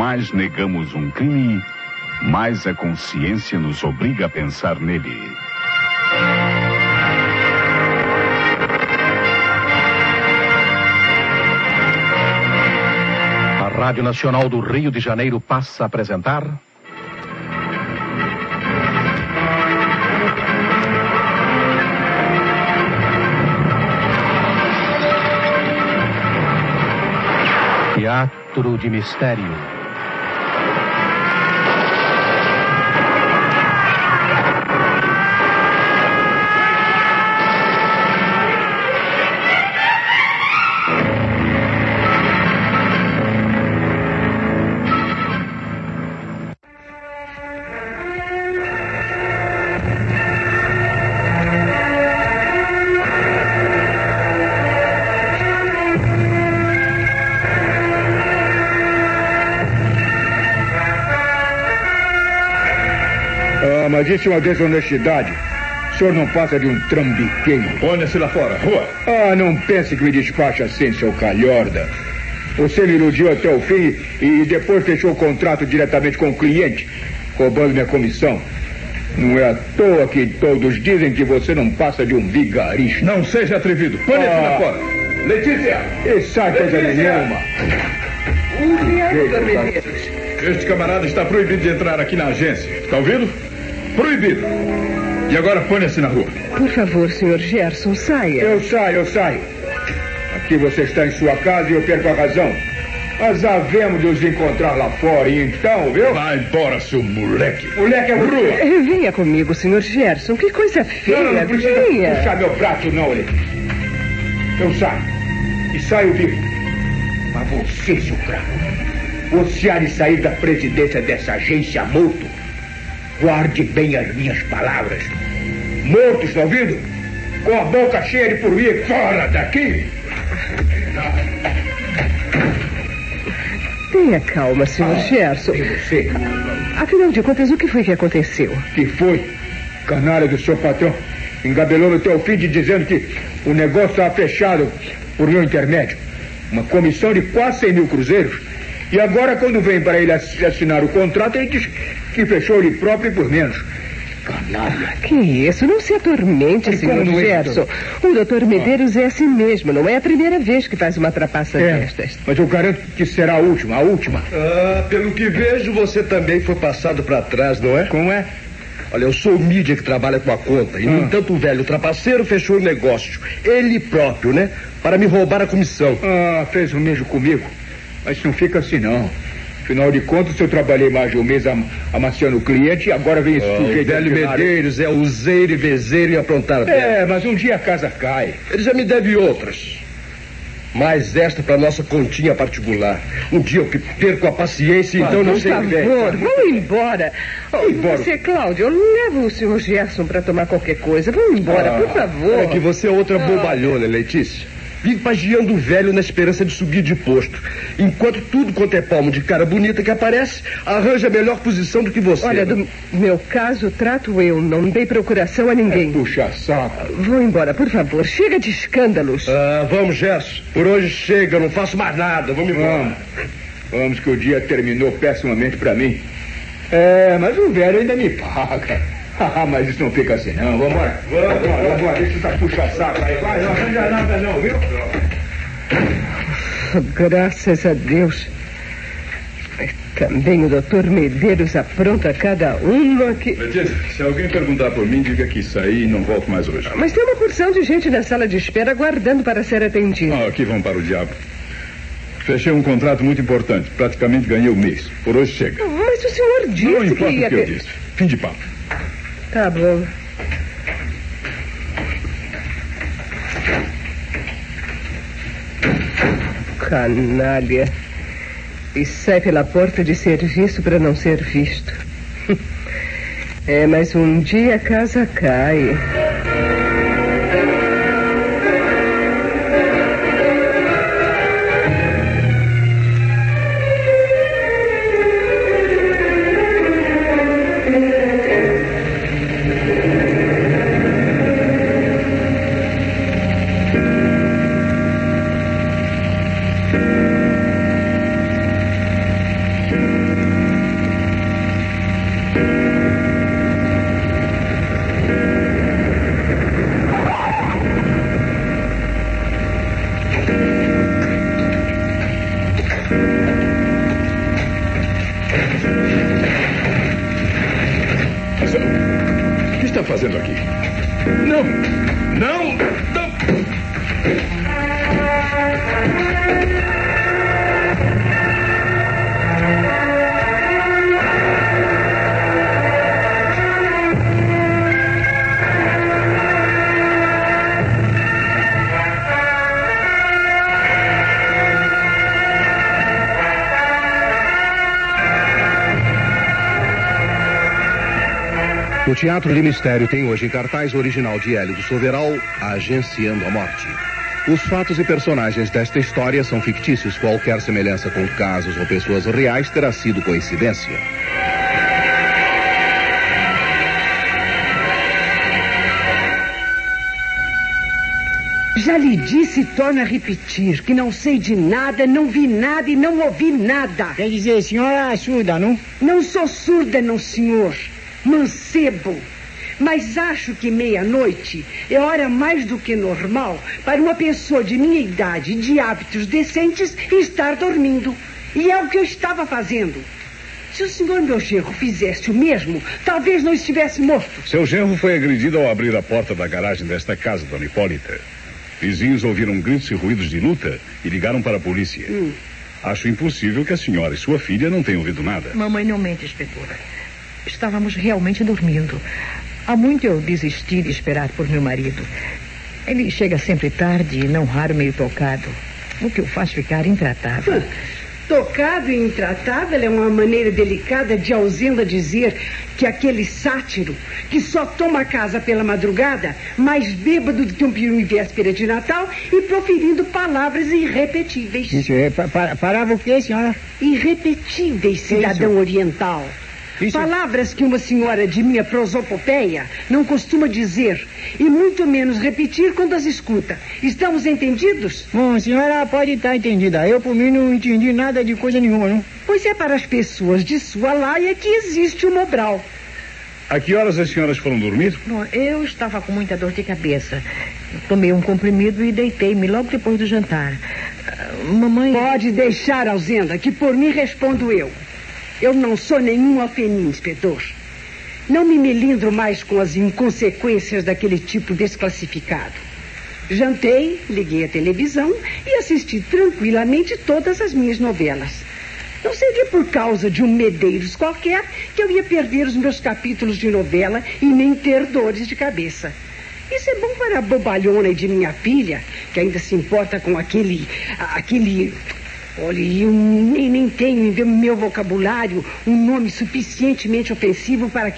mais negamos um crime, mais a consciência nos obriga a pensar nele. A Rádio Nacional do Rio de Janeiro passa a apresentar... Teatro de Mistério. Mas disse uma vez honestidade. O senhor não passa de um trambiqueiro. Ponha-se lá fora, rua. Não pense que me despacha assim, seu calhorda. Você me iludiu até o fim e depois fechou o contrato diretamente com o cliente, roubando minha comissão. Não é à toa que todos dizem que você não passa de um vigarista. Não seja atrevido. Ponha-se lá fora. Letícia! E sai coisa nenhuma. Este camarada está proibido de entrar aqui na agência. Está ouvindo? Proibido. E agora ponha-se na rua. Por favor, Sr. Gerson, saia. Eu saio. Aqui você está em sua casa e eu perco a razão. Nós havemos de nos encontrar lá fora e então, viu? Vai embora, seu moleque. Moleque é rua. Venha comigo, Sr. Gerson. Que coisa feia. Não precisa puxar meu braço, não, ele. Eu saio. E saio vivo. Mas você, seu craco, você há de sair da presidência dessa agência morto. Guarde bem as minhas palavras. Morto, está ouvindo? Com a boca cheia de formiga. Fora daqui! Tenha calma, Sr. Gerson. E você? Afinal de contas, o que foi que aconteceu? Que foi? Canalha do seu patrão engabelou no teu filho dizendo que o negócio estava fechado por meu intermédio. Uma comissão de quase 100 mil cruzeiros. E agora, quando vem para ele assinar o contrato, ele diz que fechou ele próprio e por menos. Canalha. Que isso? Não se atormente, Sr. Gerson. O Dr. Medeiros é assim mesmo. Não é a primeira vez que faz uma trapaça destas. Mas eu garanto que será a última. Pelo que vejo, você também foi passado para trás, não é? Como é? Olha, eu sou o mídia que trabalha com a conta. E, no entanto, o velho trapaceiro fechou o negócio. Ele próprio, né? Para me roubar a comissão. Fez o mesmo comigo. Mas não fica assim, não. Afinal de contas, eu trabalhei mais de um mês amaciando o cliente e agora vem esse sujeito. O velho Medeiros é useiro e vezeiro em aprontar velho. Mas um dia a casa cai. Ele já me deve outras. Mais esta para nossa continha particular. Um dia eu perco a paciência, então não sei. Por favor, vamos embora. Você, Cláudio, eu levo o Sr. Gerson para tomar qualquer coisa. Vamos embora, por favor. É que você é outra bobalhona, Letícia. Vive pagiando o velho na esperança de subir de posto. Enquanto tudo quanto é palmo de cara bonita que aparece, arranja a melhor posição do que você. Olha, do meu caso, trato eu. Não dei procuração a ninguém. Puxa saco. Vou embora, por favor. Chega de escândalos. Vamos, Gerson. Por hoje chega, não faço mais nada. Vamos embora. Vamos que o dia terminou pessimamente pra mim. Mas o velho ainda me paga. Mas isso não fica assim, não. Vambora. Vambora. Deixa essa puxa-saco aí. Vai, não arranja nada não, viu? Graças a Deus. Também o Dr. Medeiros apronta cada uma que... Letícia, se alguém perguntar por mim, diga que saí e não volto mais hoje. Mas tem uma porção de gente na sala de espera aguardando para ser atendida. Aqui vão para o diabo. Fechei um contrato muito importante. Praticamente ganhei o mês. Por hoje chega. Mas o senhor disse não importa que ia o que eu disse. Fim de papo. Tá bom. Canalha. E sai pela porta de serviço para não ser visto. Mas um dia a casa cai. Não! Não! Não! O Teatro de Mistério tem hoje em cartaz o original de Hélio do Soveral, Agenciando a Morte. Os fatos e personagens desta história são fictícios. Qualquer semelhança com casos ou pessoas reais terá sido coincidência. Já lhe disse e torno a repetir que não sei de nada, não vi nada e não ouvi nada. Quer dizer, senhora é surda, não? Não sou surda, não, senhor. Mancebo. Mas acho que meia-noite é hora mais do que normal para uma pessoa de minha idade e de hábitos decentes estar dormindo. E é o que eu estava fazendo. Se o senhor meu genro fizesse o mesmo, talvez não estivesse morto. Seu genro foi agredido ao abrir a porta da garagem desta casa, dona Hipólita. Vizinhos ouviram gritos e ruídos de luta e ligaram para a polícia. Acho impossível que a senhora e sua filha não tenham ouvido nada. Mamãe não mente, inspetora. Estávamos realmente dormindo. Há muito eu desisti de esperar por meu marido. Ele chega sempre tarde e não raro meio tocado, o que o faz ficar intratável. Tocado e intratável é uma maneira delicada de Alzenda dizer que aquele sátiro, que só toma a casa pela madrugada, mais bêbado do que um peru em véspera de Natal e proferindo palavras irrepetíveis. Isso é, parava o quê, senhora? Irrepetíveis, cidadão oriental. Isso. Palavras que uma senhora de minha prosopopeia não costuma dizer e muito menos repetir quando as escuta. Estamos entendidos? Bom, a senhora pode estar entendida. Eu, por mim, não entendi nada de coisa nenhuma, não. Pois é para as pessoas de sua laia que existe o Mobral. A que horas as senhoras foram dormir? Bom, eu estava com muita dor de cabeça. Tomei um comprimido e deitei-me logo depois do jantar. Mamãe... Pode deixar, Alzenda, que por mim respondo eu. Eu não sou nenhum alfenim, inspetor. Não me melindro mais com as inconsequências daquele tipo desclassificado. Jantei, liguei a televisão e assisti tranquilamente todas as minhas novelas. Não seria por causa de um Medeiros qualquer que eu ia perder os meus capítulos de novela e nem ter dores de cabeça. Isso é bom para a bobalhona de minha filha, que ainda se importa com aquele... Olha, eu nem tenho em meu vocabulário um nome suficientemente ofensivo para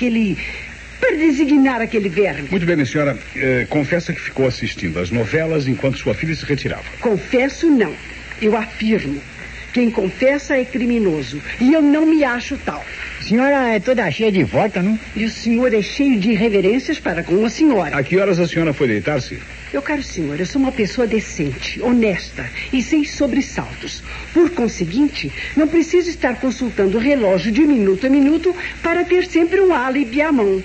designar aquele verme. Muito bem, minha senhora. Confessa que ficou assistindo às novelas enquanto sua filha se retirava. Confesso não. Eu afirmo. Quem confessa é criminoso. E eu não me acho tal. A senhora é toda cheia de volta, não? E o senhor é cheio de irreverências para com a senhora. A que horas a senhora foi deitar-se? Meu caro senhor, eu sou uma pessoa decente, honesta e sem sobressaltos. Por conseguinte, não preciso estar consultando o relógio de minuto a minuto para ter sempre um álibi à mão.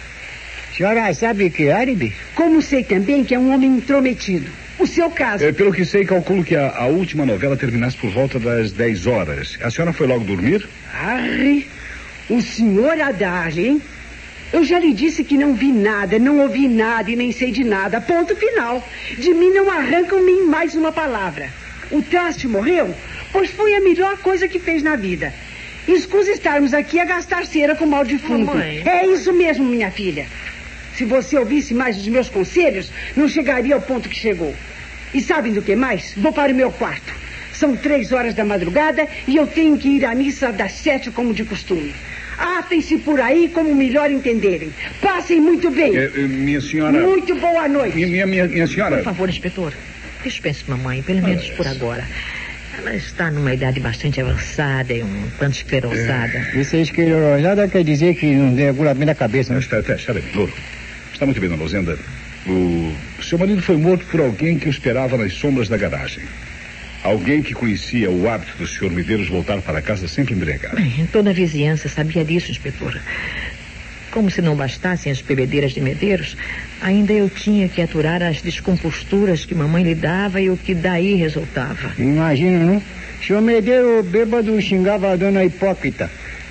A senhora sabe que é álibi? Como sei também que é um homem intrometido. O seu caso... Pelo que sei, calculo que a última novela terminasse por volta das 10 horas. A senhora foi logo dormir? Arre, o senhor Haddad, hein? Eu já lhe disse que não vi nada, não ouvi nada e nem sei de nada. Ponto final. De mim não arrancam nem mais uma palavra. O traste morreu, pois foi a melhor coisa que fez na vida. Escusa estarmos aqui a gastar cera com mal defunto. Mamãe. É isso mesmo, minha filha. Se você ouvisse mais os meus conselhos, não chegaria ao ponto que chegou. E sabem do que mais? Vou para o meu quarto. São 3 horas da madrugada e eu tenho que ir à missa das 7 como de costume. Atem-se por aí como melhor entenderem. Passem muito bem. Minha senhora... Muito boa noite. Minha senhora... Por favor, inspetor, dispense mamãe, pelo menos por agora. Ela está numa idade bastante avançada e um tanto esclerosada. Isso é esclerosada quer dizer que não tem regulamento da cabeça, né? Está bem, Louro. Está muito bem, dona Alzenda. O seu marido foi morto por alguém que o esperava nas sombras da garagem. Alguém que conhecia o hábito do senhor Medeiros voltar para casa sempre embriagado. Bem, toda a vizinhança sabia disso, inspetor. Como se não bastassem as bebedeiras de Medeiros, ainda eu tinha que aturar as descomposturas que mamãe lhe dava e o que daí resultava. Imagina, não? O senhor Medeiros bêbado xingava a dona Hipócrita.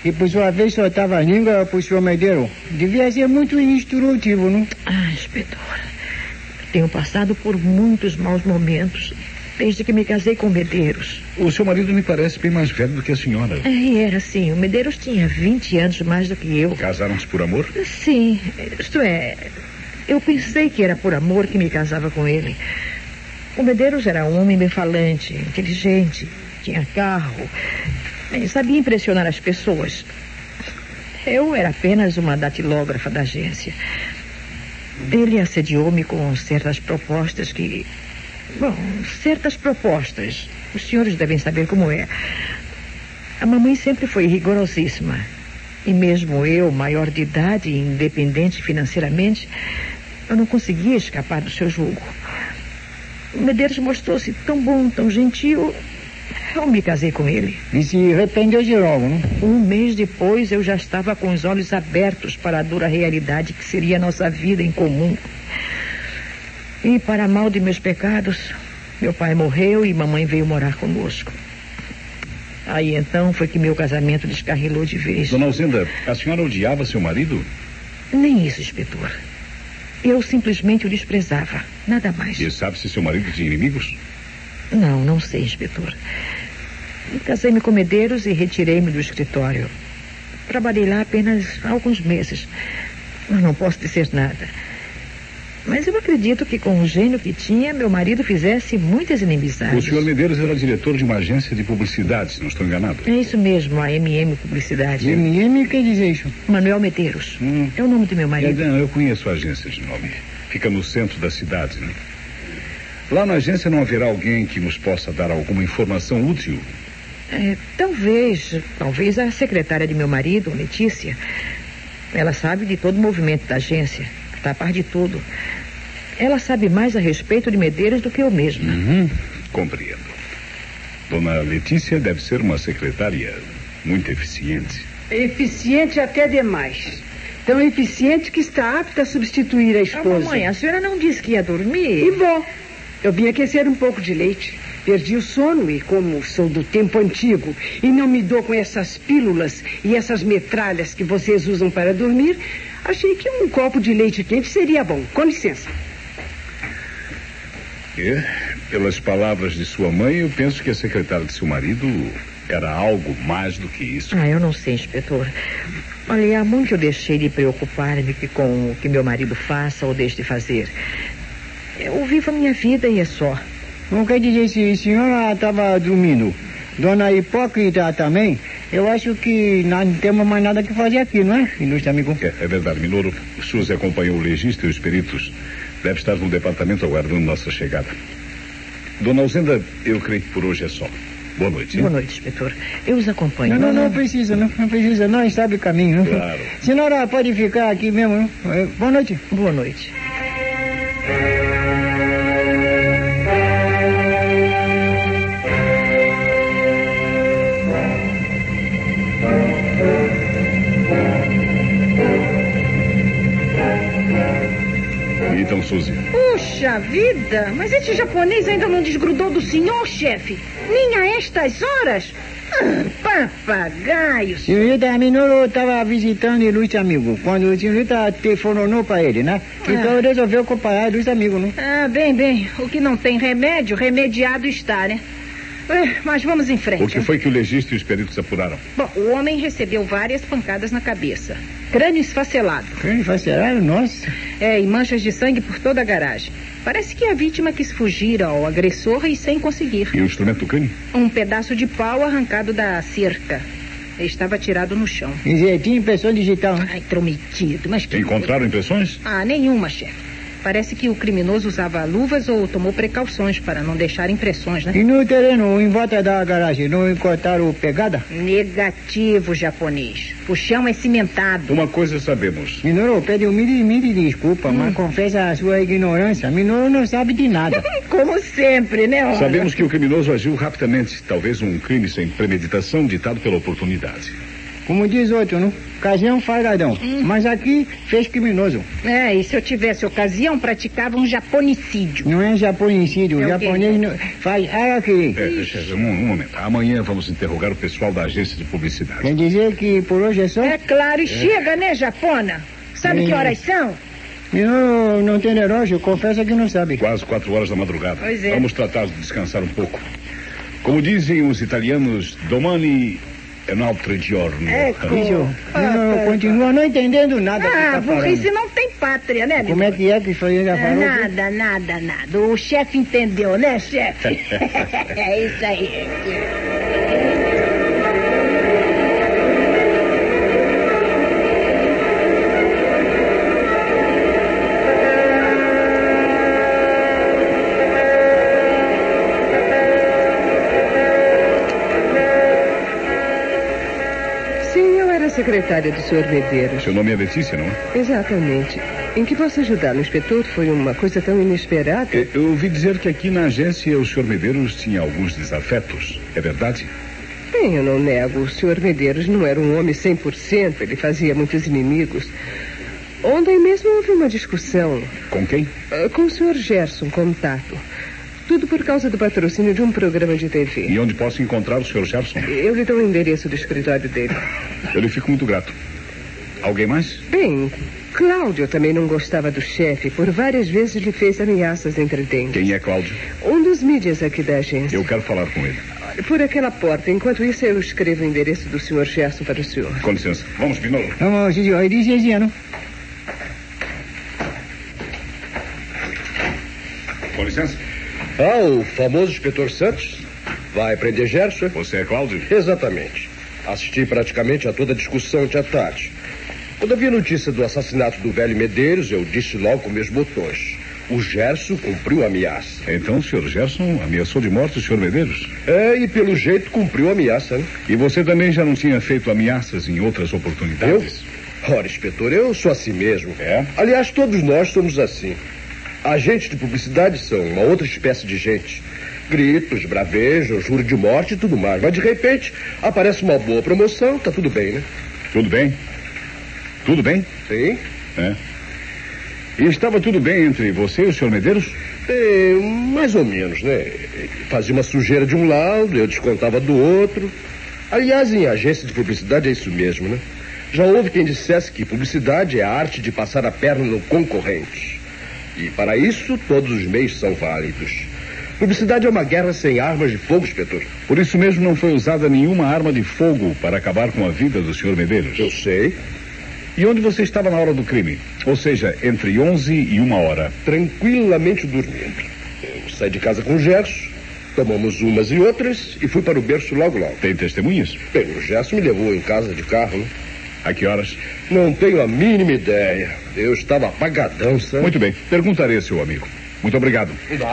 E por sua vez soltava a língua pro senhor Medeiros. Devia ser muito instrutivo, não? Ah, inspetor, tenho passado por muitos maus momentos desde que me casei com Medeiros. O seu marido me parece bem mais velho do que a senhora. Era sim. O Medeiros tinha 20 anos mais do que eu. Casaram-se por amor? Sim, isto é, eu pensei que era por amor que me casava com ele. O Medeiros era um homem bem falante, inteligente, tinha carro, sabia impressionar as pessoas. Eu era apenas uma datilógrafa da agência. Ele assediou-me com certas propostas que... Bom, certas propostas. Os senhores devem saber como é. A mamãe sempre foi rigorosíssima. E mesmo eu, maior de idade e independente financeiramente, eu não conseguia escapar do seu jugo. O Medeiros mostrou-se tão bom, tão gentil. Eu me casei com ele. E se arrependeu de logo, não? Um mês depois, eu já estava com os olhos abertos para a dura realidade que seria a nossa vida em comum. E para mal de meus pecados, meu pai morreu e mamãe veio morar conosco. Aí então foi que meu casamento descarrilou de vez. Dona Alzenda, a senhora odiava seu marido? Nem isso, inspetor. Eu simplesmente o desprezava, nada mais. E sabe se seu marido tinha inimigos? Não sei, inspetor. Casei-me com Medeiros e retirei-me do escritório. Trabalhei lá apenas alguns meses. Não posso dizer nada. Mas eu acredito que com o gênio que tinha, meu marido fizesse muitas inimizades. O senhor Medeiros era diretor de uma agência de publicidade, se não estou enganado. É isso mesmo, a MM Publicidade. MM, quer dizer isso? Manuel Medeiros. É o nome do meu marido. Eu conheço a agência de nome. Fica no centro da cidade, né? Lá na agência não haverá alguém que nos possa dar alguma informação útil? Talvez a secretária de meu marido, Letícia. Ela sabe de todo o movimento da agência. Está a par de tudo. Ela sabe mais a respeito de Medeiros do que eu mesma. Compreendo. Dona Letícia deve ser uma secretária muito eficiente. Eficiente até demais. Tão eficiente que está apta a substituir a esposa. Mamãe, a senhora não disse que ia dormir? E bom, eu vim aquecer um pouco de leite. Perdi o sono e, como sou do tempo antigo e não me dou com essas pílulas e essas metralhas que vocês usam para dormir, achei que um copo de leite quente seria bom. Com licença. Pelas palavras de sua mãe, eu penso que a secretária de seu marido era algo mais do que isso. Eu não sei, inspetor. Olha, há muito eu deixei de preocupar-me com o que meu marido faça ou deixe de fazer. Eu vivo a minha vida e é só. Não quer dizer, se a senhora estava dormindo, dona Hipócrita também, eu acho que nós não temos mais nada que fazer aqui, não é, ilustre amigo? É verdade, Minoro. Suzy acompanhou o legista e os peritos. Deve estar no departamento aguardando nossa chegada. Dona Alzenda, eu creio que por hoje é só. Boa noite. Boa noite, inspetor. Eu os acompanho. Não precisa, não precisa. Nós sabe o caminho, não? Claro. Senhora pode ficar aqui mesmo, não? Boa noite. Boa noite. Então, Suzy. Puxa vida, mas esse japonês ainda não desgrudou do senhor, chefe? Nem a estas horas? Papagaios. Senhorita, a Minoro estava visitando o ilustre amigo, quando a senhorita telefonou para ele, né? Então resolveu acompanhar o ilustre amigo, né? Bem, o que não tem remédio, remediado está, né? Mas vamos em frente. O que foi que o legista e os peritos apuraram? Bom, o homem recebeu várias pancadas na cabeça. Crânio esfacelado. Crânio esfacelado? Nossa. E manchas de sangue por toda a garagem. Parece que a vítima quis fugir ao agressor e sem conseguir. E o instrumento do crânio? Um pedaço de pau arrancado da cerca. Ele estava tirado no chão. E tinha impressão digital, né? Intrometido, mas que... Encontraram impressões? Nenhuma, chefe. Parece que o criminoso usava luvas ou tomou precauções para não deixar impressões, né? E no terreno, em volta da garagem, não encontraram pegada? Negativo, japonês. O chão é cimentado. Uma coisa sabemos. Minoro, pede humilde desculpa, mas confessa a sua ignorância. Minoro não sabe de nada. Como sempre, né, olha? Sabemos que o criminoso agiu rapidamente. Talvez um crime sem premeditação ditado pela oportunidade. Como diz outro, não? Ocasião faz ladrão. Mas aqui fez criminoso. E se eu tivesse ocasião, praticava um japonicídio. Não é japonicídio, o japonês não faz aqui. Chefe, um momento. Amanhã vamos interrogar o pessoal da agência de publicidade. Quer dizer que por hoje é só? É claro, e chega, né, Japona? Sabe que horas são? Eu não tenho relógio, confessa que não sabe. Quase 4 horas da madrugada. Pois é. Vamos tratar de descansar um pouco. Como dizem os italianos, domani è un altro giorno. Isso. Eu continuo não entendendo nada. Burrice não tem pátria, né, Como é que você já falou? Nada. O chefe entendeu, né, chefe? É isso aí. Secretária do Sr. Medeiros. Seu nome é Letícia, não é? Exatamente. Em que posso ajudar, inspetor? Foi uma coisa tão inesperada. Eu ouvi dizer que aqui na agência o Sr. Medeiros tinha alguns desafetos. É verdade? Bem, eu não nego. O Sr. Medeiros não era um homem 100%. Ele fazia muitos inimigos. Ontem mesmo houve uma discussão. Com quem? Com o Sr. Gerson, contato. Tudo por causa do patrocínio de um programa de TV. E onde posso encontrar o Sr. Gerson? Eu lhe dou o endereço do escritório dele. Eu lhe fico muito grato. Alguém mais? Bem, Cláudio também não gostava do chefe. Por várias vezes lhe fez ameaças entre dentes. Quem é Cláudio? Um dos mídias aqui da agência. Eu quero falar com ele. Por aquela porta. Enquanto isso, eu escrevo o endereço do Sr. Gerson para o senhor. Com licença. Vamos, Binolo. Vamos, senhor. Dizendo. Com licença. O famoso inspetor Santos vai prender Gerson? Você é Cláudio? Exatamente. Assisti praticamente a toda a discussão de à tarde. Quando vi a notícia do assassinato do velho Medeiros, eu disse logo com meus botões. O Gerson cumpriu a ameaça. Então o Sr. Gerson ameaçou de morte o Sr. Medeiros? E pelo jeito cumpriu a ameaça, né? E você também já não tinha feito ameaças em outras oportunidades? Ora, inspetor, eu sou assim mesmo. É? Aliás, todos nós somos assim. Agentes de publicidade são uma outra espécie de gente. Gritos, bravejos, juro de morte e tudo mais. Mas de repente aparece uma boa promoção, tá tudo bem, né? Tudo bem? Tudo bem? Sim. E estava tudo bem entre você e o Sr. Medeiros? Mais ou menos, né? Fazia uma sujeira de um lado, eu descontava do outro. Aliás, em agência de publicidade é isso mesmo, né? Já houve quem dissesse que publicidade é a arte de passar a perna no concorrente. E para isso, todos os meios são válidos. Publicidade é uma guerra sem armas de fogo, inspetor. Por isso mesmo não foi usada nenhuma arma de fogo para acabar com a vida do Sr. Medeiros. Eu sei. E onde você estava na hora do crime? Ou seja, entre 11 e 1h. Tranquilamente dormindo. Eu saí de casa com o Gerson, tomamos umas e outras e fui para o berço logo. Tem testemunhas? Bem, o Gerson me levou em casa de carro, né? A que horas? Não tenho a mínima ideia. Eu estava apagadão, sabe? Muito bem. Perguntarei a seu amigo. Muito obrigado.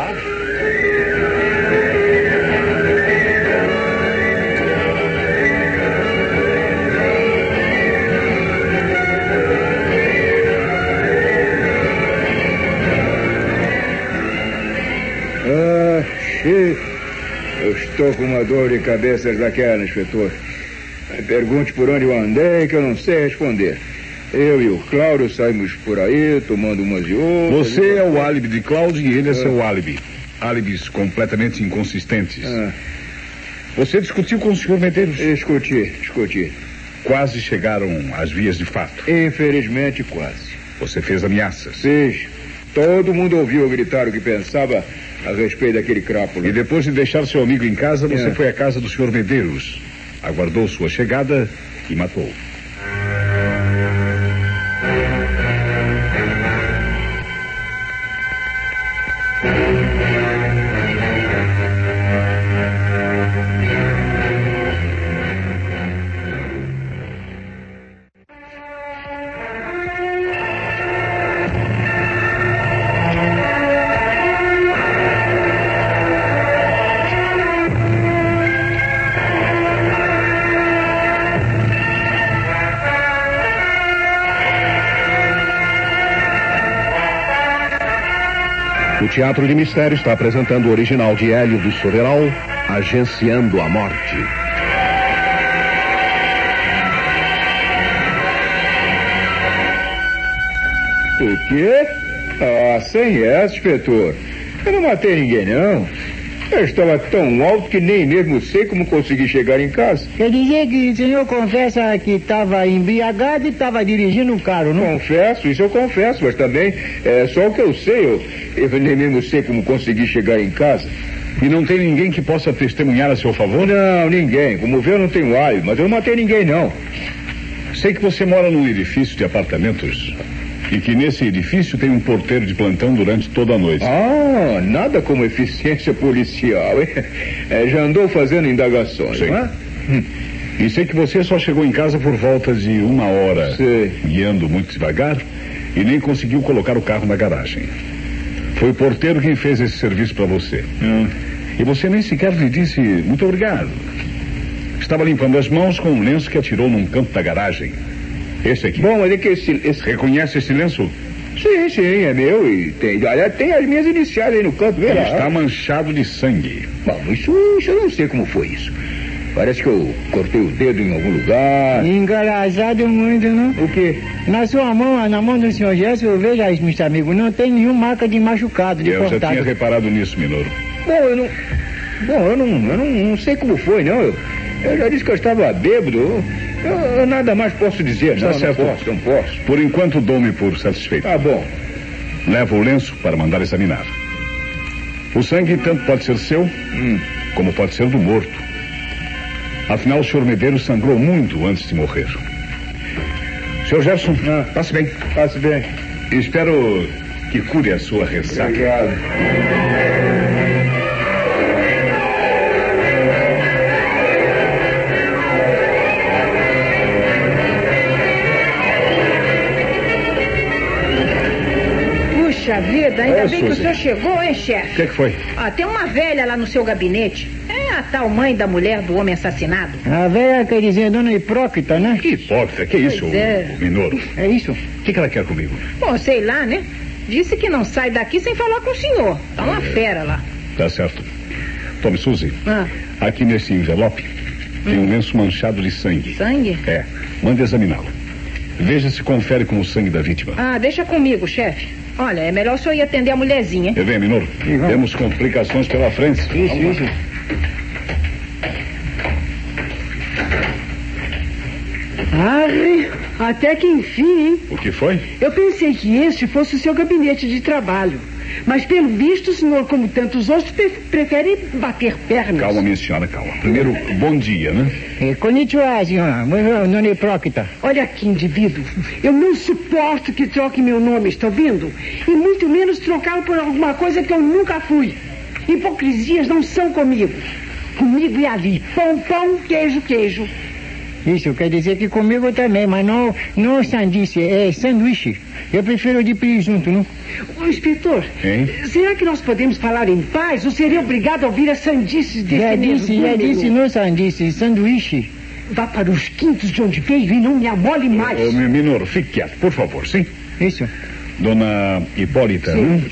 Eu estou com uma dor de cabeça daquela, inspetor. Pergunte por onde eu andei, que eu não sei responder. Eu e o Cláudio saímos por aí, tomando umas e outras. Você é o álibi de Cláudio e ele é seu álibi. Álibis completamente inconsistentes. Você discutiu com o Sr. Medeiros? Discuti. Quase chegaram às vias de fato. Infelizmente, quase. Você fez ameaças? Fiz. Todo mundo ouviu eu gritar o que pensava a respeito daquele crápula. E depois de deixar seu amigo em casa, você foi à casa do Sr. Medeiros. Aguardou sua chegada e matou. O Teatro de Mistério está apresentando o original de Hélio do Soveral, Agenciando a Morte. O quê? Ah, sem essa, inspetor. Eu não matei ninguém, não. Eu estava tão alto que nem mesmo sei como consegui chegar em casa. Quer dizer que o senhor confessa que estava embriagado e estava dirigindo um carro, não? Confesso, isso eu confesso, mas também é só o que eu sei. Eu nem mesmo sei como consegui chegar em casa. E não tem ninguém que possa testemunhar a seu favor? Não, ninguém. Como vê, eu não tenho álibi, mas eu não matei ninguém, não. Sei que você mora num edifício de apartamentos e que nesse edifício tem um porteiro de plantão durante toda a noite. Ah, nada como eficiência policial, hein? Já andou fazendo indagações, Sim. não é? E sei que você só chegou em casa por volta de 1 hora, guiando muito devagar, e nem conseguiu colocar o carro na garagem. Foi o porteiro quem fez esse serviço para você. E você nem sequer lhe disse muito obrigado. Estava limpando as mãos com um lenço que atirou num canto da garagem. Esse aqui. Bom, mas é que esse... Reconhece esse lenço? Sim, é meu e tem as minhas iniciais aí no canto. Ele está manchado de sangue. Bom, isso eu não sei como foi isso. Parece que eu cortei o dedo em algum lugar. Engraçado muito, não? O quê? Na sua mão, na mão do senhor Gerson, eu vejo aí, meu amigo, não tem nenhuma marca de machucado, de cortado. Eu já tinha reparado nisso, Minoro. Bom, eu não sei como foi, não. Eu já disse que eu estava bêbado. Eu nada mais posso dizer. Está certo. Não posso. Por enquanto, dou-me por satisfeito. Tá bom. Leva o lenço para mandar examinar. O sangue tanto pode ser seu, como pode ser do morto. Afinal, o senhor Medeiros sangrou muito antes de morrer. Senhor Gerson, passe bem. Passe bem. Espero que cure a sua ressaca. Obrigado. Puxa vida, ainda bem que o senhor chegou, hein, chefe? O que foi? Tem uma velha lá no seu gabinete. É a tal mãe da mulher do homem assassinado. A velha quer dizer dona Hipócrita, né? Que hipócrita? Que isso, Minoro? É isso. O que ela quer comigo? Bom, sei lá, né? Disse que não sai daqui sem falar com o senhor. Tá uma fera lá. Tá certo. Tome, Suzy. Aqui nesse envelope tem um lenço manchado de sangue. Sangue? É. Mande examiná-lo. Veja se confere com o sangue da vítima. Deixa comigo, chefe. Olha, é melhor o senhor ir atender a mulherzinha. Vem, Minoro. Temos complicações pela frente. Isso. Até que enfim, hein? O que foi? Eu pensei que este fosse o seu gabinete de trabalho. Mas, pelo visto, o senhor, como tantos outros, prefere bater pernas. Calma, minha senhora, calma. Primeiro, bom dia, né? Konnichiwa, senhora. Dona Hipócrita. Olha aqui, indivíduo. Eu não suporto que troque meu nome, está ouvindo? E muito menos trocá-lo por alguma coisa que eu nunca fui. Hipocrisias não são comigo. Comigo é ali. Pão, pão, queijo, queijo. Isso quer dizer que comigo também, mas não sanduíche, é sanduíche. Eu prefiro de presunto, não? Ô, inspetor, será que nós podemos falar em paz ou seria obrigado a ouvir as sandices desse Já disse não sandice, sanduíche. Vá para os quintos de onde veio e não me amole mais. Ô, Minoro, fique quieto, por favor, sim? Isso. Dona Hipólita,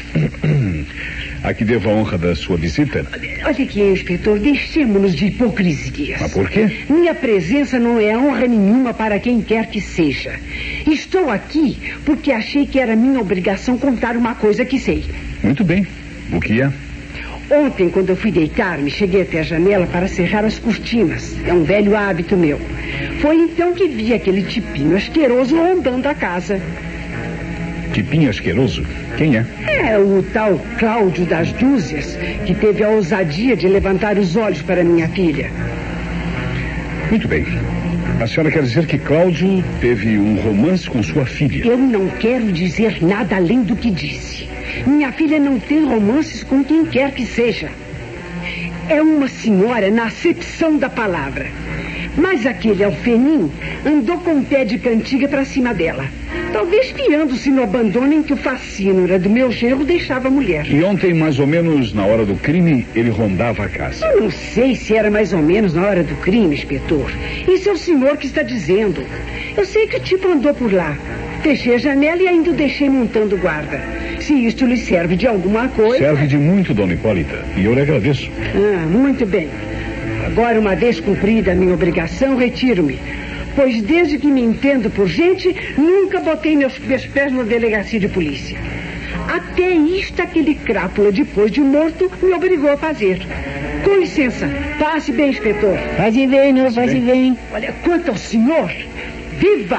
a que devo a honra da sua visita? Olha aqui, inspetor, deixemos-nos de hipocrisias. Mas por quê? Minha presença não é honra nenhuma para quem quer que seja. Estou aqui porque achei que era minha obrigação contar uma coisa que sei. Muito bem. O que é? Ontem, quando eu fui deitar-me, cheguei até a janela para cerrar as cortinas. É um velho hábito meu. Foi então que vi aquele tipinho asqueroso rondando a casa. Tipinho asqueroso? Quem é? É o tal Cláudio das Dúzias, que teve a ousadia de levantar os olhos para minha filha. Muito bem. A senhora quer dizer que Cláudio teve um romance com sua filha? Eu não quero dizer nada além do que disse. Minha filha não tem romances com quem quer que seja. É uma senhora na acepção da palavra. Mas aquele alfenim andou com o pé de cantiga para cima dela. Talvez fiando-se no abandono em que o fascínio era do meu genro deixava a mulher. E ontem, mais ou menos na hora do crime, ele rondava a casa. Eu não sei se era mais ou menos na hora do crime, inspetor. Isso é o senhor que está dizendo. Eu sei que o tipo andou por lá. Fechei a janela e ainda o deixei montando guarda. Se isto lhe serve de alguma coisa... Serve de muito, dona Hipólita. E eu lhe agradeço. Muito bem. Agora, uma vez cumprida a minha obrigação, retiro-me. Pois desde que me entendo por gente, nunca botei meus pés na delegacia de polícia. Até isto aquele crápula, depois de morto, me obrigou a fazer. Com licença, passe bem, inspetor. Passe bem, não, passe bem. Olha, quanto ao senhor, viva!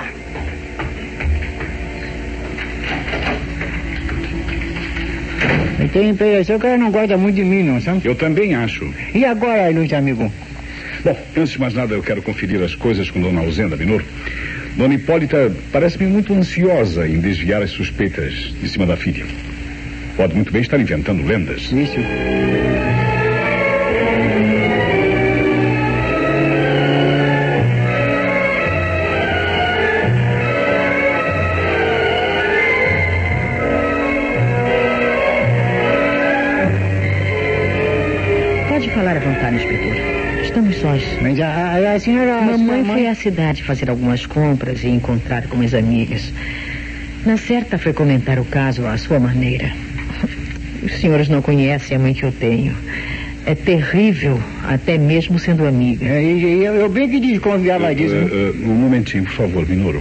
Eu tenho a impressão que ela não gosta muito de mim, não, sabe? Eu também acho. E agora, Luiz amigo? Bom, antes de mais nada, eu quero conferir as coisas com Dona Ausenda, Minoro. Dona Hipólita parece-me muito ansiosa em desviar as suspeitas de cima da filha. Pode muito bem estar inventando lendas. Isso. Pode falar à vontade, inspetor. Estamos sós. Mas a senhora... Mamãe foi à cidade fazer algumas compras e encontrar com as amigas. Na certa foi comentar o caso à sua maneira. Os senhores não conhecem a mãe que eu tenho. É terrível, até mesmo sendo amiga. Eu bem que desconfiava disso. Um momentinho, por favor, Minoro.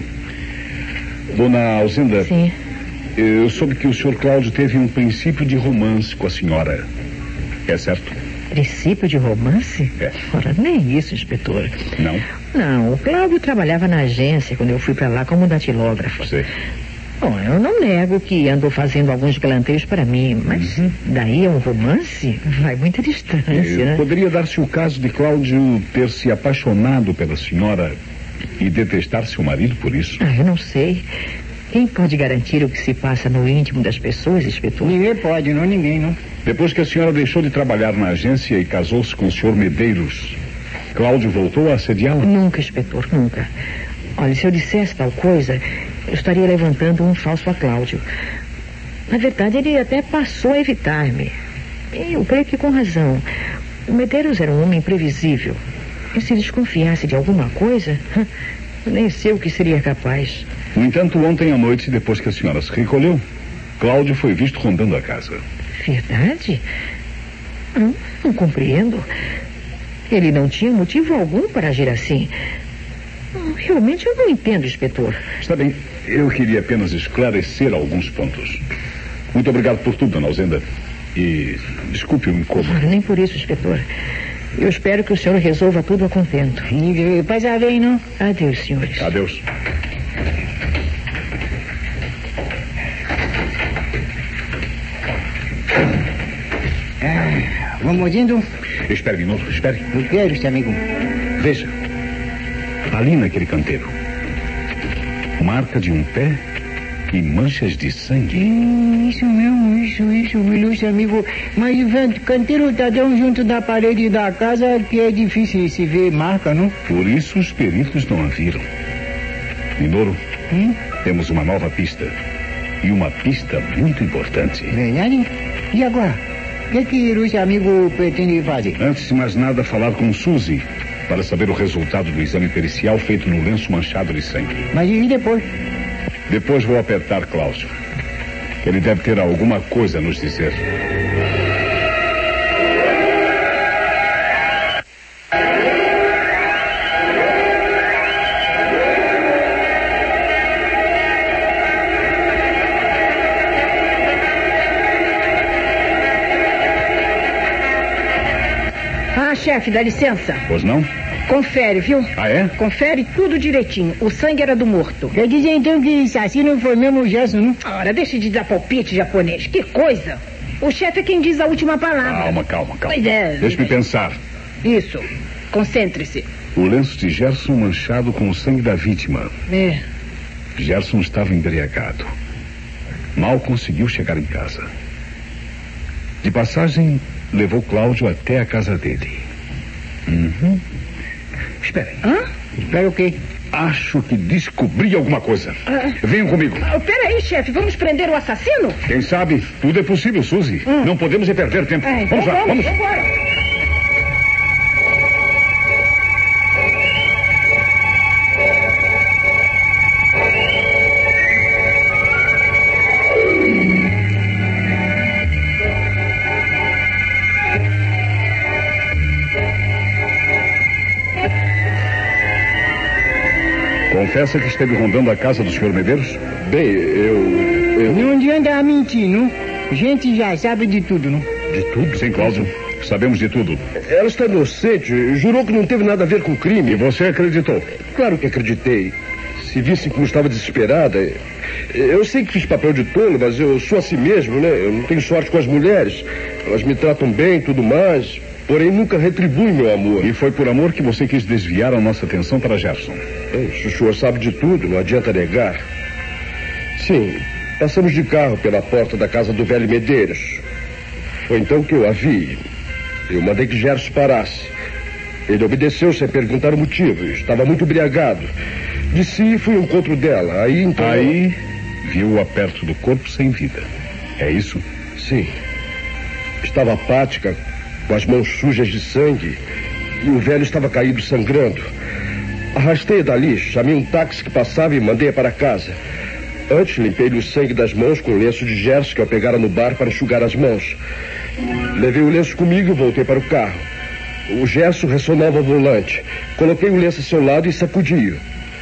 Dona Ausenda. Sim. Eu soube que o senhor Cláudio teve um princípio de romance com a senhora. É certo? Princípio de romance? É. Ora, nem isso, inspetor. Não? Não, o Cláudio trabalhava na agência quando eu fui pra lá como datilógrafo. Sei. Bom, eu não nego que andou fazendo alguns galanteios para mim, mas daí a um romance vai muita distância, né? Poderia dar-se o caso de Cláudio ter se apaixonado pela senhora e detestar seu marido por isso? Eu não sei. Quem pode garantir o que se passa no íntimo das pessoas, inspetor? Ninguém pode, não, ninguém, não. Depois que a senhora deixou de trabalhar na agência e casou-se com o senhor Medeiros, Cláudio voltou a assediá-la? Nunca, inspetor, nunca. Olha, se eu dissesse tal coisa, eu estaria levantando um falso a Cláudio. Na verdade, ele até passou a evitar-me. E eu creio que com razão. O Medeiros era um homem imprevisível. E se desconfiasse de alguma coisa, nem sei o que seria capaz. No entanto, ontem à noite, depois que a senhora se recolheu, Cláudio foi visto rondando a casa. Verdade? Não compreendo. Ele não tinha motivo algum para agir assim. Realmente eu não entendo, inspetor. Está bem. Eu queria apenas esclarecer alguns pontos. Muito obrigado por tudo, Dona Ausenda. E desculpe o incômodo. Nem por isso, inspetor. Eu espero que o senhor resolva tudo a contento. Passa bem, não? Adeus, senhores. Adeus. Vamos indo? Espere, Minoro, espere. Eu quero, seu amigo. Veja. Ali naquele canteiro. Marca de um pé e manchas de sangue. Isso mesmo, isso, ilustre amigo. Mas o canteiro está tão junto da parede da casa que é difícil se ver marca, não? Por isso os peritos não a viram. Minoro, temos uma nova pista. E uma pista muito importante. Verdade? E agora? O que o ilustre amigo pretende fazer? Antes de mais nada, falar com Suzy para saber o resultado do exame pericial feito no lenço manchado de sangue. Mas e depois? Depois vou apertar Cláudio. Ele deve ter alguma coisa a nos dizer. Chefe, dá licença. Pois não? Confere, viu? Ah, é? Confere tudo direitinho. O sangue era do morto. Quer dizer então que assassino foi mesmo o Gerson, não? Ora, deixa de dar palpite, japonês. Que coisa. O chefe é quem diz a última palavra. Calma. Pois é. Deixa-me pensar. Isso. Concentre-se. O lenço de Gerson manchado com o sangue da vítima. É. Gerson estava embriagado. Mal conseguiu chegar em casa. De passagem, levou Cláudio até a casa dele. Espere. Espera o quê? Acho que descobri alguma coisa. Venham comigo. Peraí, chefe, vamos prender o assassino? Quem sabe? Tudo é possível, Suzy. Não podemos perder tempo. Então Vamos lá, vamos. Vambora. Confessa que esteve rondando a casa do Sr. Medeiros? Bem, eu... Não adianta mentir, não? A gente já sabe de tudo, não? De tudo? Sim, Cláudio. Sabemos de tudo. Ela está inocente, jurou que não teve nada a ver com o crime. E você acreditou? Claro que acreditei. Se visse como estava desesperada... Eu sei que fiz papel de tolo, mas eu sou assim mesmo, né? Eu não tenho sorte com as mulheres. Elas me tratam bem e tudo mais, porém nunca retribuem meu amor. E foi por amor que você quis desviar a nossa atenção para Gerson? O senhor sabe de tudo, não adianta negar. Sim, passamos de carro pela porta da casa do velho Medeiros. Foi então que eu a vi. Eu mandei que Gerson parasse. Ele obedeceu sem perguntar o motivo. Estava muito embriagado. Desci e fui ao encontro dela. Aí então... Aí viu-a perto do corpo sem vida. É isso? Sim. Estava apática, com as mãos sujas de sangue. E o velho estava caído sangrando. Arrastei-a dali, chamei um táxi que passava e mandei-a para casa. Antes limpei-lhe o sangue das mãos com o lenço de Gerson que eu pegara no bar para enxugar as mãos. Levei o lenço comigo e voltei para o carro. O Gerson ressonava ao volante. Coloquei o lenço ao seu lado e sacudi-o.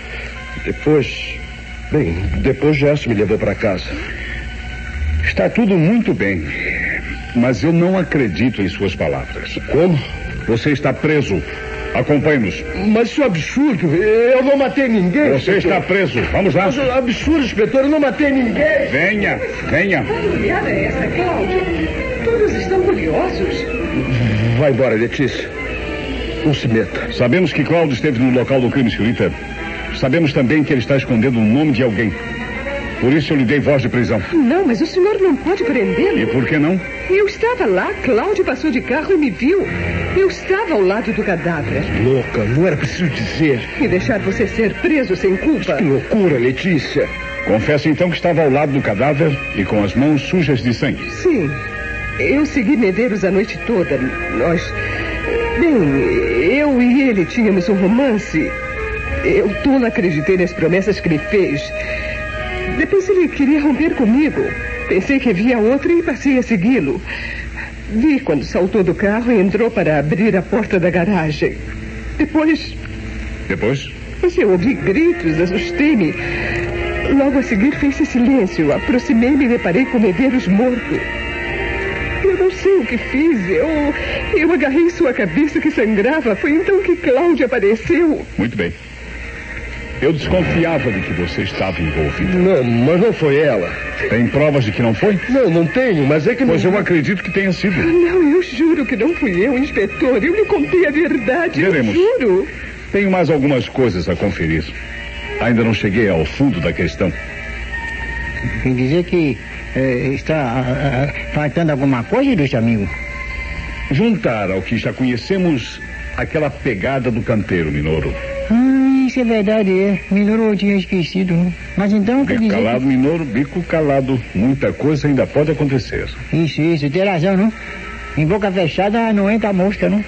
Depois Gerson me levou para casa. Está tudo muito bem, mas eu não acredito em suas palavras. Como? Você está preso. Acompanhe-nos. Mas isso é absurdo. Eu não matei ninguém. Você está preso. Vamos lá. Mas é absurdo, inspetor. Eu não matei ninguém. Venha. Que olhada é essa, Cláudio? Todos estão curiosos. Vai embora, Letícia. Não se meta. Sabemos que Cláudio esteve no local do crime, senhorita. Sabemos também que ele está escondendo o nome de alguém. Por isso eu lhe dei voz de prisão. Não, mas o senhor não pode prendê-lo. E por que não? Eu estava lá, Cláudio passou de carro e me viu. Eu estava ao lado do cadáver. Louca, não era preciso dizer. E deixar você ser preso sem culpa. Que loucura, Letícia. Confessa então que estava ao lado do cadáver e com as mãos sujas de sangue. Sim. Eu segui Medeiros a noite toda. Eu e ele tínhamos um romance. Eu tola acreditei nas promessas que ele fez. Depois ele queria romper comigo. Pensei que havia outra e passei a segui-lo. Vi quando saltou do carro e entrou para abrir a porta da garagem. Depois? Mas eu ouvi gritos, assustei-me. Logo a seguir fez-se silêncio. Aproximei-me e deparei com Medeiros morto. Eu não sei o que fiz. Eu agarrei sua cabeça que sangrava. Foi então que Cláudia apareceu. Muito bem. Eu desconfiava de que você estava envolvido. Não, mas não foi ela. Tem provas de que não foi? Não tenho, mas é que... Pois eu acredito que tenha sido. Não, eu juro que não fui eu, inspetor. Eu lhe contei a verdade. Veremos. Eu juro. Tenho mais algumas coisas a conferir. Ainda não cheguei ao fundo da questão. Quer dizer que está faltando alguma coisa, ilustre amigo? Juntar ao que já conhecemos aquela pegada do canteiro, Minoro. Isso é verdade, Minoro eu tinha esquecido, né? Mas então... Bico calado, Minoro, bico calado. Muita coisa ainda pode acontecer. Isso, tem razão, não? Em boca fechada não entra mosca, não?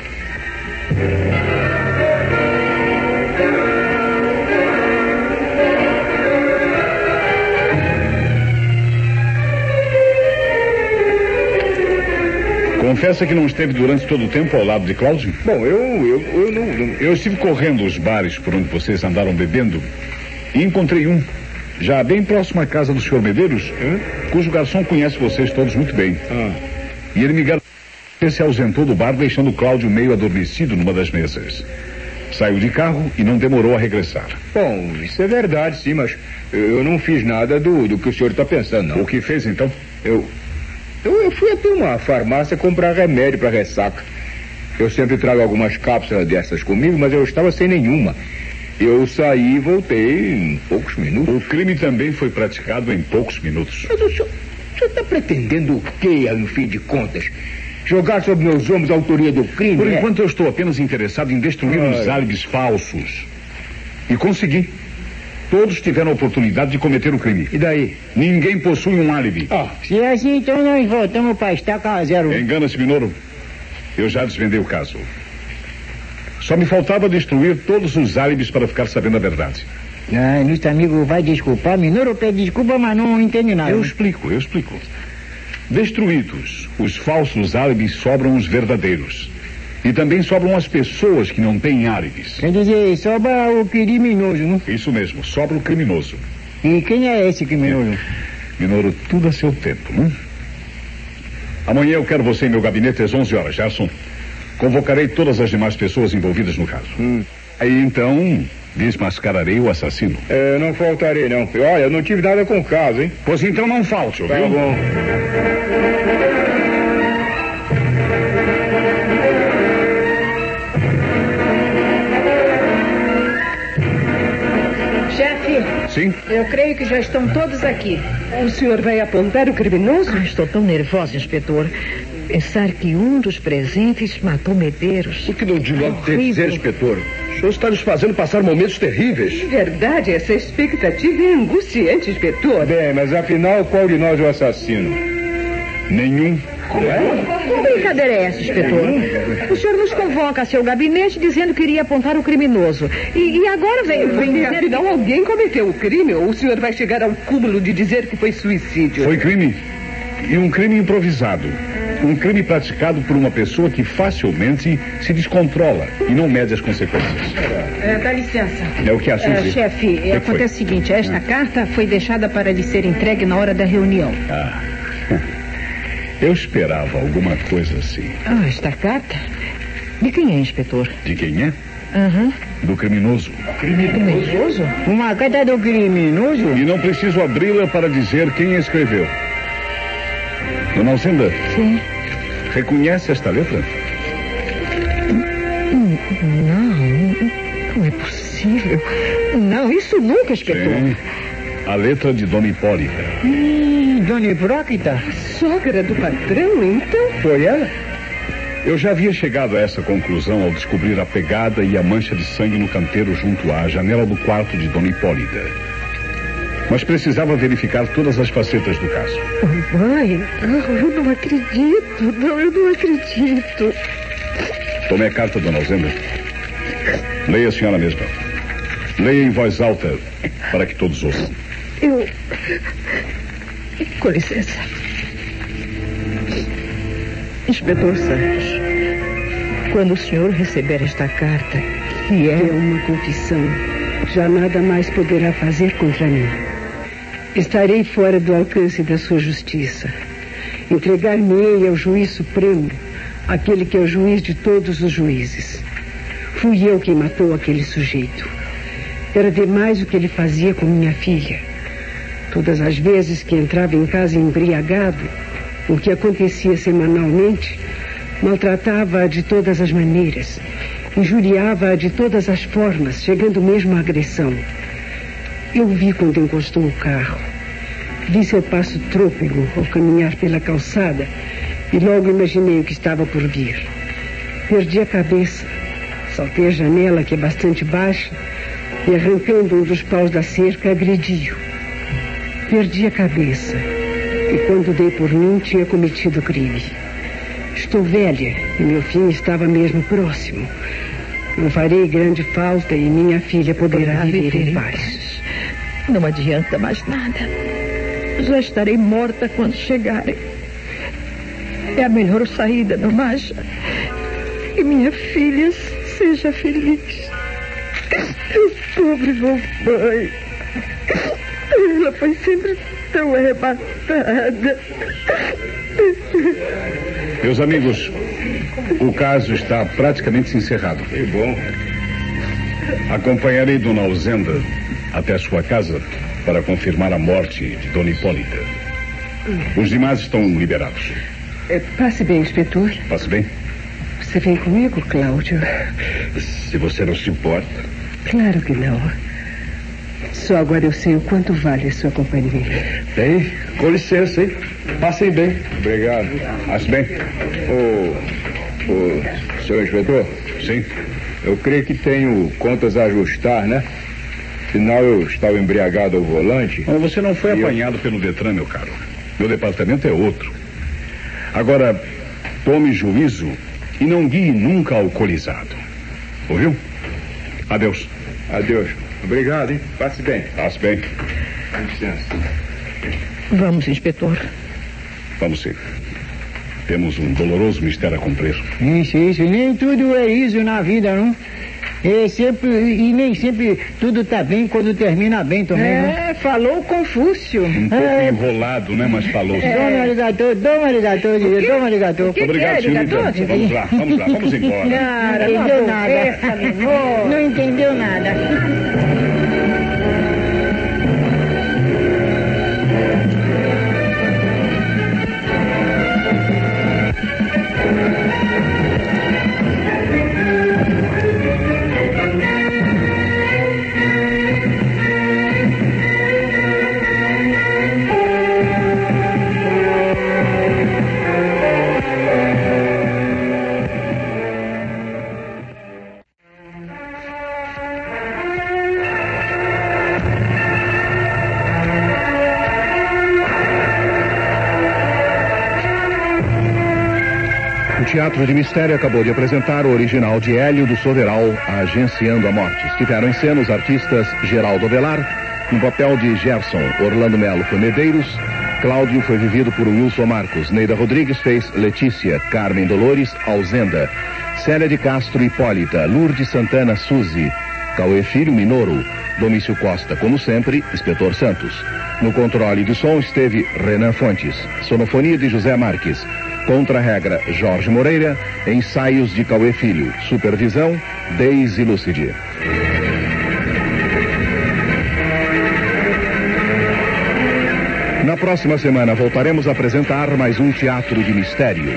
Confessa que não esteve durante todo o tempo ao lado de Cláudio? Bom, eu estive correndo os bares por onde vocês andaram bebendo e encontrei um, já bem próximo à casa do Sr. Medeiros, cujo garçom conhece vocês todos muito bem. E ele me garantiu que se ausentou do bar deixando Cláudio meio adormecido numa das mesas. Saiu de carro e não demorou a regressar. Bom, isso é verdade, sim, mas eu não fiz nada do que o senhor está pensando, não. O que fez, então? Eu fui até uma farmácia comprar remédio para ressaca. Eu sempre trago algumas cápsulas dessas comigo, mas eu estava sem nenhuma. Eu saí e voltei em poucos minutos. O crime também foi praticado em poucos minutos. Mas o senhor está pretendendo o quê, no fim de contas? Jogar sobre meus ombros a autoria do crime? Por enquanto eu estou apenas interessado em destruir os álibis falsos. E consegui. Todos tiveram a oportunidade de cometer o crime. E daí? Ninguém possui um álibi. Se é assim, então nós voltamos para a estaca zero. Engana-se, Minoro. Eu já desvendei o caso. Só me faltava destruir todos os álibis para ficar sabendo a verdade. Nosso amigo vai desculpar. Minoro pede desculpa, mas não entende nada. Eu explico. Destruídos os falsos álibis, sobram os verdadeiros. E também sobram as pessoas que não têm álibis. Quer dizer, sobra o criminoso, não? Isso mesmo, sobra o criminoso. E quem é esse criminoso? Minoru, tudo a seu tempo, não? Amanhã eu quero você em meu gabinete às 11 horas, Gerson. Convocarei todas as demais pessoas envolvidas no caso. Aí então, desmascararei o assassino. Não faltarei, não. Olha, eu não tive nada com o caso, hein? Pois então não falte, ouviu? Tá bom. Chefe. Sim? Eu creio que já estão todos aqui. O senhor vai apontar o criminoso? Estou tão nervosa, inspetor. Pensar que um dos presentes matou Medeiros. Por que não de logo dizer, inspetor? O senhor está nos fazendo passar momentos terríveis. Verdade, essa expectativa é angustiante, inspetor. Bem, mas afinal, qual de nós é o assassino? Nenhum. Que brincadeira é essa, inspetor? O senhor nos convoca a seu gabinete dizendo que iria apontar o criminoso. E agora vem dizer... Afinal, alguém cometeu o crime ou o senhor vai chegar ao cúmulo de dizer que foi suicídio? Foi crime. E um crime improvisado. Um crime praticado por uma pessoa que facilmente se descontrola e não mede as consequências. Dá licença. É o que acha, chefe, acontece o seguinte, esta carta foi deixada para lhe ser entregue na hora da reunião. Eu esperava alguma coisa assim. Esta carta? De quem é, inspetor? De quem é? Do criminoso. Criminoso? Uma carta do criminoso? E não preciso abri-la para dizer quem a escreveu. Dona Alcenda? Sim. Reconhece esta letra? Não é possível. Não, isso nunca, inspetor. Sim. A letra de Dona Hipólita. Dona Hipólita? Sogra do patrão, então? Foi ela? Eu já havia chegado a essa conclusão ao descobrir a pegada e a mancha de sangue no canteiro junto à janela do quarto de Dona Hipólita. Mas precisava verificar todas as facetas do caso. Mãe, eu não acredito. Eu não acredito. Tome a carta, Dona Alzenda. Leia a senhora mesma. Leia em voz alta, para que todos ouçam. Com licença. Inspetor Santos, quando o senhor receber esta carta, que É uma confissão. Já nada mais poderá fazer contra mim. Estarei fora do alcance da sua justiça. Entregar-me-ei ao juiz supremo, aquele que é o juiz de todos os juízes. Fui eu quem matou aquele sujeito. Era demais o que ele fazia com minha filha. Todas as vezes que entrava em casa embriagado, o que acontecia semanalmente, maltratava-a de todas as maneiras, injuriava-a de todas as formas, chegando mesmo à agressão. Eu vi quando encostou o carro. Vi seu passo trôpego ao caminhar pela calçada e logo imaginei o que estava por vir. Perdi a cabeça. Saltei a janela, que é bastante baixa, e arrancando um dos paus da cerca, agredi-o. Perdi a cabeça. E quando dei por mim, tinha cometido o crime. Estou velha e meu fim estava mesmo próximo. Não farei grande falta e minha filha poderá viver em paz. Não adianta mais nada. Já estarei morta quando chegarem. É a melhor saída, não acha? Que minha filha seja feliz. Pobre mamãe. Ela foi sempre tão arrebatada. Meus amigos, o caso está praticamente encerrado. Que bom. Acompanharei Dona Alzenda até sua casa para confirmar a morte de Dona Hipólita. Os demais estão liberados. Passe bem, inspetor. Passe bem? Você vem comigo, Cláudio? Se você não se importa. Claro que não. Só agora eu sei o quanto vale a sua companhia. Bem, com licença, hein? Passem bem. Obrigado. Passe bem. Senhor inspetor? Sim. Eu creio que tenho contas a ajustar, né? Afinal, eu estava embriagado ao volante. Mas você não foi apanhado pelo Detran, meu caro. Meu departamento é outro. Agora, tome juízo e não guie nunca alcoolizado. Ouviu? Adeus. Adeus. Obrigado, hein? Passe bem. Passe bem. Com licença. Vamos, inspetor. Vamos sim. Temos um doloroso mistério a cumprir. Isso. Nem tudo é isso na vida, não? E nem sempre tudo tá bem quando termina bem também, né? Falou Confúcio. Um pouco enrolado, né? Mas falou. Toma arigatou. Obrigado, senhorita. Vamos lá, vamos embora. Cara, não entendeu nada. Não entendeu nada. O Teatro de Mistério acabou de apresentar o original de Hélio do Soveral, Agenciando a Morte. Estiveram em cena os artistas Geraldo Avelar, no papel de Gerson. Orlando Melo foi Medeiros, Cláudio foi vivido por Wilson Marcos, Neida Rodrigues fez Letícia, Carmen Dolores, Alzenda, Célia de Castro, Hipólita, Lourdes Santana, Suzy, Cauê Filho, Minoro, Domício Costa, como sempre, Inspetor Santos. No controle do som esteve Renan Fontes, sonofonia de José Marques, contra-regra Jorge Moreira, ensaios de Cauê Filho, supervisão Deise Lúcide. Na próxima semana voltaremos a apresentar mais um Teatro de Mistério.